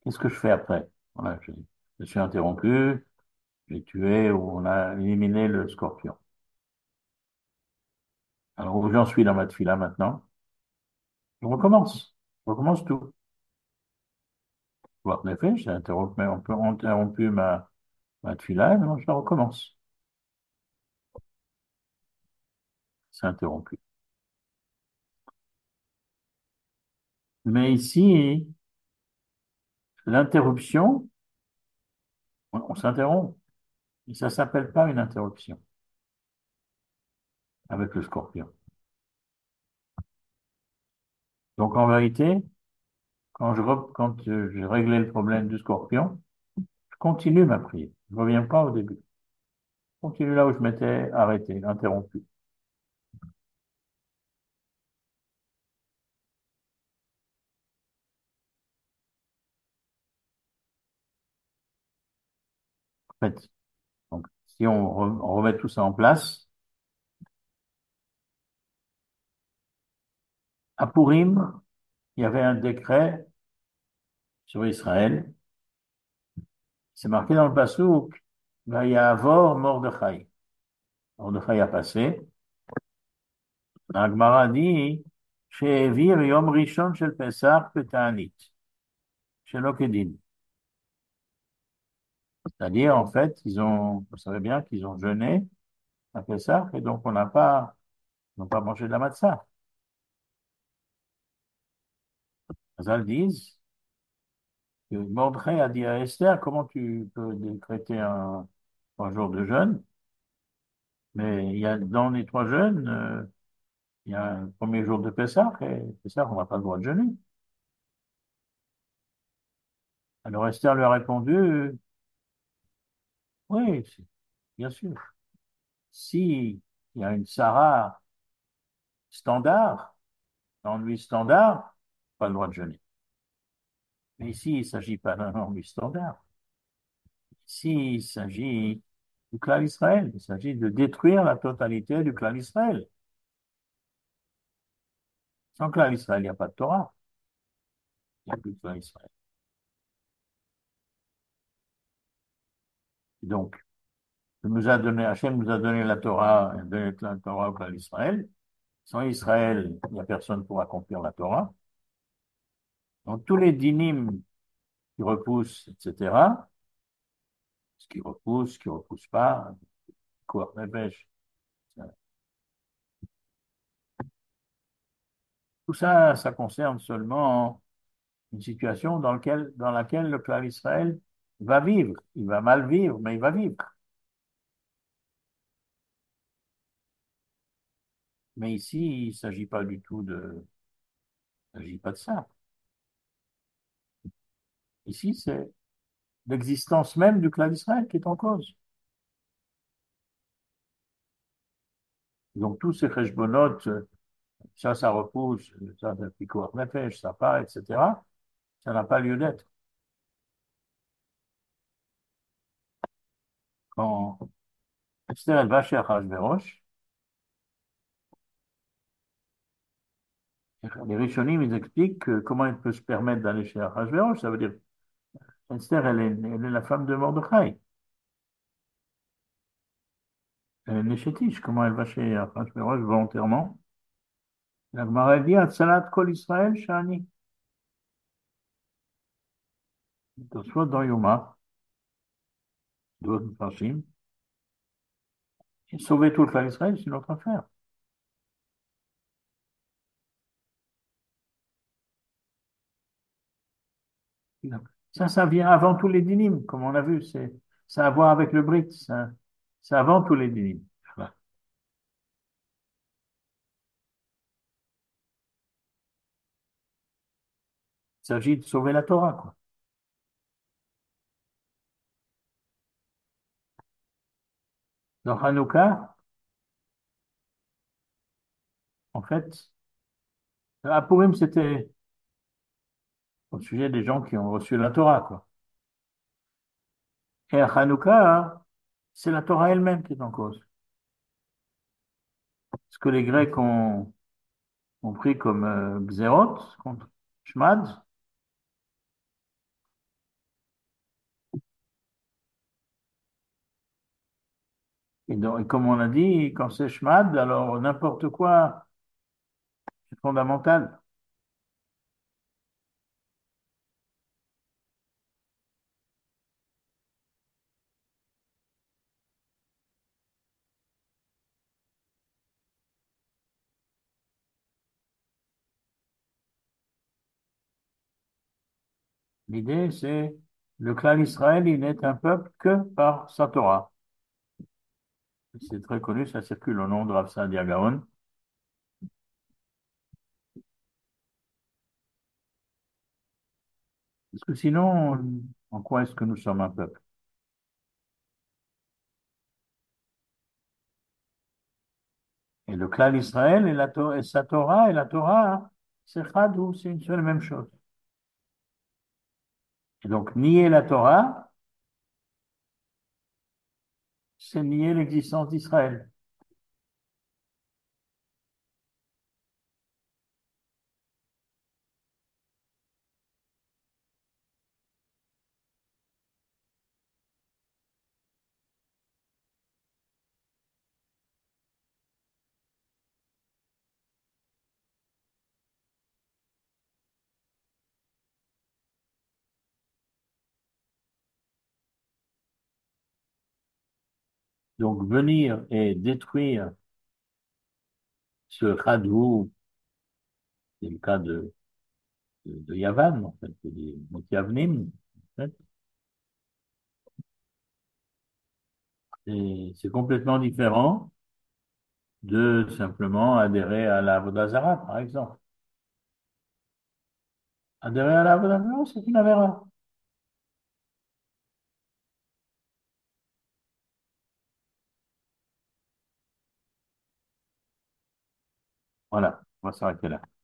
Qu'est-ce que je fais après? Voilà, je, je suis interrompu, j'ai tué ou on a éliminé le scorpion. Alors où j'en suis dans ma tefila maintenant? Je recommence. Je recommence tout. Bon, en effet, j'ai interrompu, on peut interrompu ma, ma tefila, et maintenant je la recommence. C'est interrompu. Mais ici, l'interruption, on, on s'interrompt. Et ça s'appelle pas une interruption avec le scorpion. Donc en vérité, quand je, re- quand euh, j'ai réglé le problème du scorpion, je continue ma prière. Je reviens pas au début. Je continue là où je m'étais arrêté, interrompu. En fait, donc, si on, re- on remet tout ça en place, à Purim, il y avait un décret sur Israël. C'est marqué dans le Passouk, Vayavor Mordechai. Mordechai a passé. La Gemara dit, She'evir Yom Rishon shel Pesach Peta'anit, shelo kedin. C'est-à-dire, en fait, ils ont, vous savez bien qu'ils ont jeûné à Pessah, et donc on n'a pas, on n'a pas mangé de la matzah. Chazal disent que Mordechai a dit à Esther, comment tu peux décréter un, trois jours de jeûne? Mais il y a, dans les trois jeûnes, euh, il y a un premier jour de Pessah, et Pessah, on n'a pas le droit de jeûner. Alors Esther lui a répondu, oui, c'est- bien sûr. Si il y a une Sarah standard, l'ennui standard, pas le droit de jeûner. Mais ici, il ne s'agit pas d'un ennui standard. Ici, il s'agit du clan Israël. Il s'agit de détruire la totalité du clan Israël. Sans clan Israël, il n'y a pas de Torah. Il n'y a plus de clan Israël. Donc, il nous a donné, Hachem nous a donné la Torah, il a donné la Torah au clan Israël. Sans Israël, il n'y a personne pour accomplir la Torah. Donc, tous les dynimes qui repoussent, et cetera, ce qui repousse, ce qui ne repousse pas, quoi, Nefesh, tout ça, ça concerne seulement une situation dans laquelle, dans laquelle le clan Israël va vivre. Il va mal vivre, mais il va vivre. Mais ici, il ne s'agit pas du tout de, il s'agit pas de ça. Ici, c'est l'existence même du clan d'Israël qui est en cause. Donc, tous ces cheshbonot, euh, ça, ça repousse, ça, ça picoire nefesh, ça part, et cetera, ça n'a pas lieu d'être. Quand Esther, elle va chez Achashverosh, les Rishonim, ils expliquent que comment elle peut se permettre d'aller chez Achashverosh. Ça veut dire, Esther, elle est, elle est la femme de Mordechai. Elle est née chez Tish. Comment elle va chez Achashverosh volontairement? La Gemara dit, Atzalat kol Israël shani. Soit dans Yoma, d'autres Farshim. Sauver tout le clan Israël, c'est notre affaire. Ça, ça vient avant tous les dynimes, comme on a vu. C'est, ça a à voir avec le Brit. Ça, c'est avant tous les dynimes. Voilà. Il s'agit de sauver la Torah, quoi. Dans Hanouka, en fait, à Purim, c'était au sujet des gens qui ont reçu la Torah, quoi. Et à Hanouka, c'est la Torah elle-même qui est en cause. Ce que les Grecs ont, ont pris comme euh, Xérot, contre Shmad, Et donc, comme on a dit, quand c'est shmad, alors n'importe quoi, c'est fondamental. L'idée, c'est le clan Israël, il n'est un peuple que par sa Torah. C'est très connu, ça circule au nom de Rav Saadia Gaon. Parce que sinon, en quoi est-ce que nous sommes un peuple? Et le clan Israël et, la, To- et sa Torah, et la Torah, c'est Chadou, c'est une seule et même chose. Et donc, nier la Torah, c'est nier l'existence d'Israël. Donc, venir et détruire ce Chadou, c'est le cas de, de, de Yavan, en fait, des Motiavnim, en fait, et c'est complètement différent de simplement adhérer à la Vodazara, par exemple. Adhérer à la Vodazara, c'est une avéra. Voilà, on va s'arrêter là.